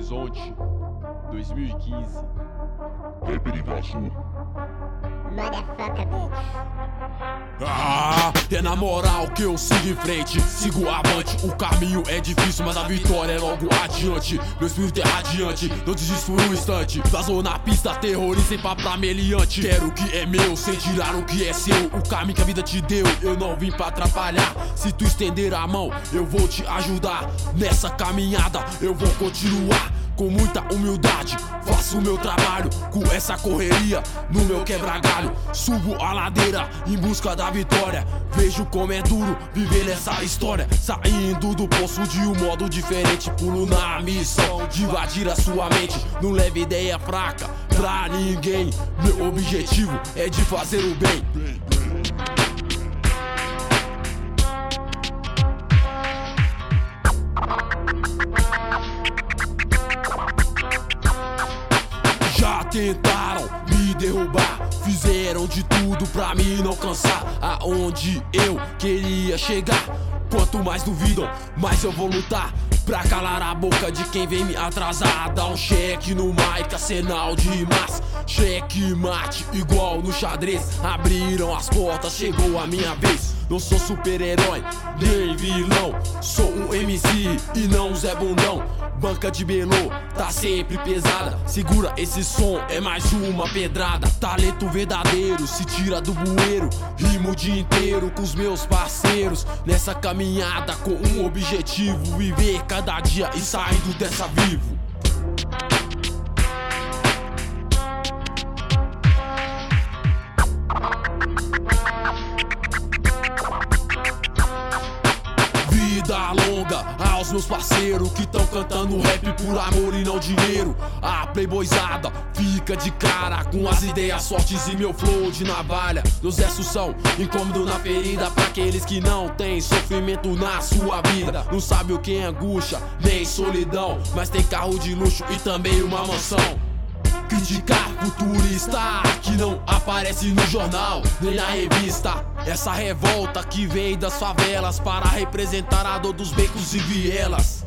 Horizonte 2015. Rapper invasor. Motherfucker, bitch. É na moral que eu sigo em frente, sigo avante. O caminho é difícil, mas a vitória é logo adiante. Meu espírito é radiante, não desisto um instante. Da zona pista, terrorista sem papo pra meliante. Quero o que é meu, sem tirar o que é seu. O caminho que a vida te deu, eu não vim pra atrapalhar. Se tu estender a mão, eu vou te ajudar. Nessa caminhada, eu vou continuar com muita humildade, faço o meu trabalho com essa correria no meu quebra-galho. Subo a ladeira em busca da vitória. Vejo como é duro viver nessa história. Saindo do poço de um modo diferente. Pulo na missão de invadir a sua mente. Não leve ideia fraca pra ninguém. Meu objetivo é de fazer o bem. Já tentaram me derrubar, fizeram de tudo pra me não alcançar aonde eu queria chegar. Quanto mais duvidam, mais eu vou lutar pra calar a boca de quem vem me atrasar. Dá um cheque no mic, arsenal de rimas. Cheque mate, igual no xadrez. Abriram as portas, chegou a minha vez. Não sou super-herói, nem vilão. Sou um MC e não Zé Bundão. Banca de Belô, tá sempre pesada. Segura esse som, é mais uma pedrada. Talento verdadeiro, se tira do bueiro. Rimo o dia inteiro com os meus parceiros. Nessa caminhada com um objetivo: viver cada dia e saindo dessa vivo. Vida longa aos meus parceiros que tão cantando rap por amor e não dinheiro. A playboyzada fica de cara com as ideias fortes e meu flow de navalha. Meus versos são incômodo na ferida pra aqueles que não tem sofrimento na sua vida. Não sabe o que é angústia, nem solidão, mas tem carro de luxo e também uma mansão. Criticar futurista que não aparece no jornal nem na revista. Essa revolta que vem das favelas para representar a dor dos becos e vielas.